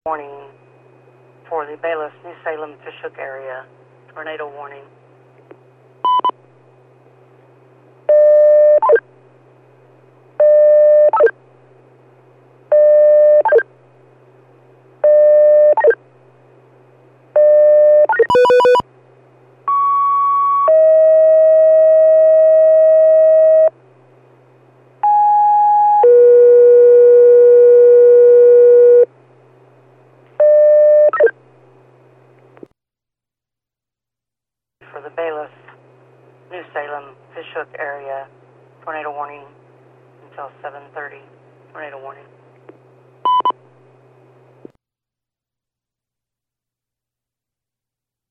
Warning for the Bayless, New Salem, Fishhook area. Tornado warning. For the Bayless, New Salem, Fishhook area, tornado warning until 7:30. Tornado warning.